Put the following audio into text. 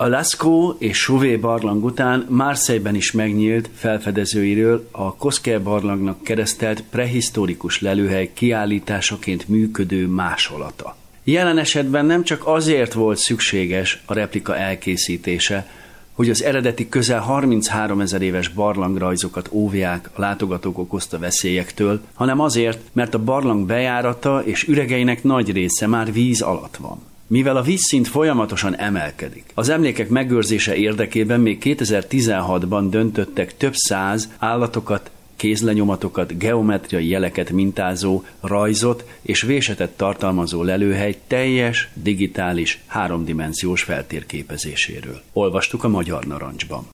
A Lascaux és Chauvet barlang után Marseille-ben is megnyílt felfedezőiről a Cosquer barlangnak keresztelt prehisztorikus lelőhely kiállításaként működő másolata. Jelen esetben nem csak azért volt szükséges a replika elkészítése, hogy az eredeti közel 33 000 éves barlangrajzokat óvják a látogatók okozta veszélyektől, hanem azért, mert a barlang bejárata és üregeinek nagy része már víz alatt van. Mivel a vízszint folyamatosan emelkedik, az emlékek megőrzése érdekében még 2016-ban döntöttek több száz állatokat, kézlenyomatokat, geometriai jeleket mintázó, rajzot és vésetet tartalmazó lelőhely teljes, digitális, háromdimenziós feltérképezéséről. Olvastuk a Magyar Narancsban.